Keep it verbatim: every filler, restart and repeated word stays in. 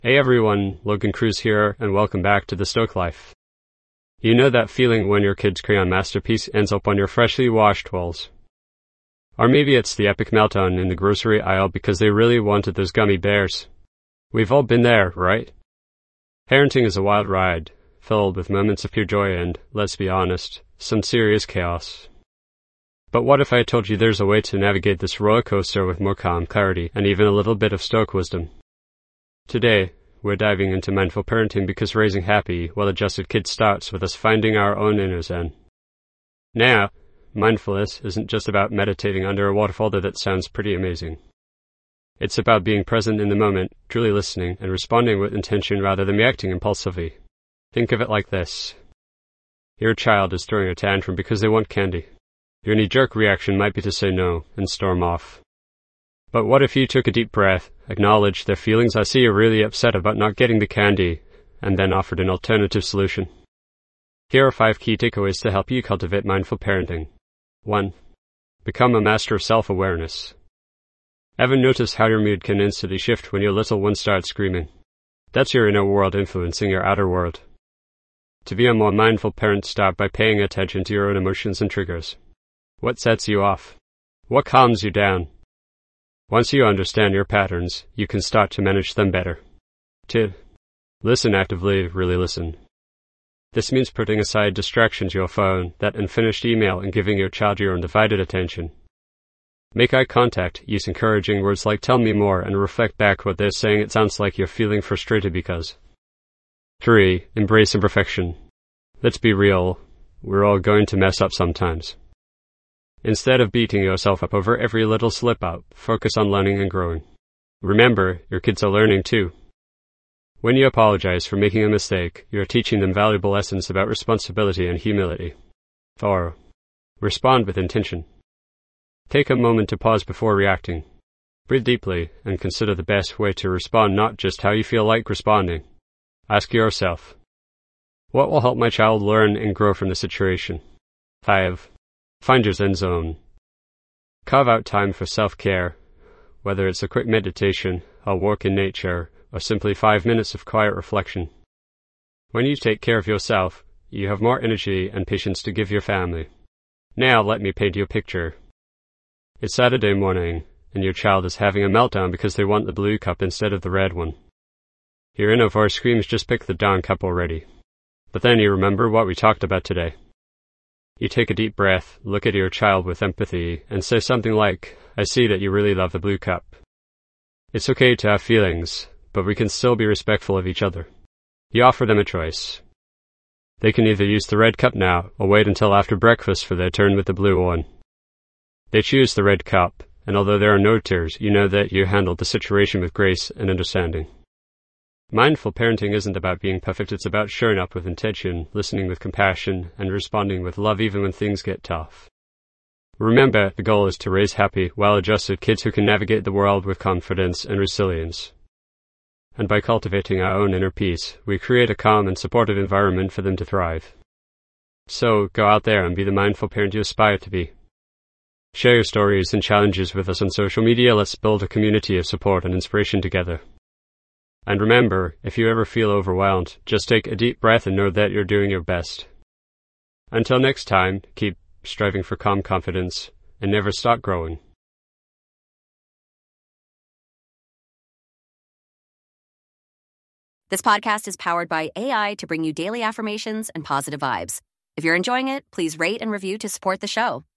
Hey everyone, Logan Cruz here, and welcome back to The Stoic Life. You know that feeling when your kid's crayon masterpiece ends up on your freshly washed walls? Or maybe it's the epic meltdown in the grocery aisle because they really wanted those gummy bears. We've all been there, right? Parenting is a wild ride, filled with moments of pure joy and, let's be honest, some serious chaos. But what if I told you there's a way to navigate this roller coaster with more calm, clarity, and even a little bit of Stoic wisdom? Today, we're diving into mindful parenting because raising happy, well-adjusted kids starts with us finding our own inner zen. Now, mindfulness isn't just about meditating under a waterfall, though that sounds pretty amazing. It's about being present in the moment, truly listening, and responding with intention rather than reacting impulsively. Think of it like this. Your child is throwing a tantrum because they want candy. Your knee-jerk reaction might be to say no and storm off. But what if you took a deep breath, acknowledged their feelings, I see you're really upset about not getting the candy, and then offered an alternative solution? Here are five key takeaways to help you cultivate mindful parenting. one. Become a master of self-awareness. Ever notice how your mood can instantly shift when your little one starts screaming? That's your inner world influencing your outer world. To be a more mindful parent, start by paying attention to your own emotions and triggers. What sets you off? What calms you down? Once you understand your patterns, you can start to manage them better. two. Listen actively, really listen. This means putting aside distractions, your phone, that unfinished email, and giving your child your undivided attention. Make eye contact, use encouraging words like "tell me more," and reflect back what they're saying. It sounds like you're feeling frustrated because. three. Embrace imperfection. Let's be real, we're all going to mess up sometimes. Instead of beating yourself up over every little slip-up, focus on learning and growing. Remember, your kids are learning too. When you apologize for making a mistake, you are teaching them valuable lessons about responsibility and humility. four. Respond with intention. Take a moment to pause before reacting. Breathe deeply and consider the best way to respond, not just how you feel like responding. Ask yourself, what will help my child learn and grow from the situation? five. Find your Zen zone. Carve out time for self-care, whether it's a quick meditation, a walk in nature, or simply five minutes of quiet reflection. When you take care of yourself, you have more energy and patience to give your family. Now let me paint you a picture. It's Saturday morning, and your child is having a meltdown because they want the blue cup instead of the red one. Your inner voice screams, "Just pick the darn cup already." But then you remember what we talked about today. You take a deep breath, look at your child with empathy, and say something like, "I see that you really love the blue cup." It's okay to have feelings, but we can still be respectful of each other. You offer them a choice. They can either use the red cup now, or wait until after breakfast for their turn with the blue one. They choose the red cup, and although there are no tears, you know that you handled the situation with grace and understanding. Mindful parenting isn't about being perfect, it's about showing up with intention, listening with compassion, and responding with love even when things get tough. Remember, the goal is to raise happy, well-adjusted kids who can navigate the world with confidence and resilience. And by cultivating our own inner peace, we create a calm and supportive environment for them to thrive. So, go out there and be the mindful parent you aspire to be. Share your stories and challenges with us on social media. Let's build a community of support and inspiration together. And remember, if you ever feel overwhelmed, just take a deep breath and know that you're doing your best. Until next time, keep striving for calm confidence and never stop growing. This podcast is powered by A I to bring you daily affirmations and positive vibes. If you're enjoying it, please rate and review to support the show.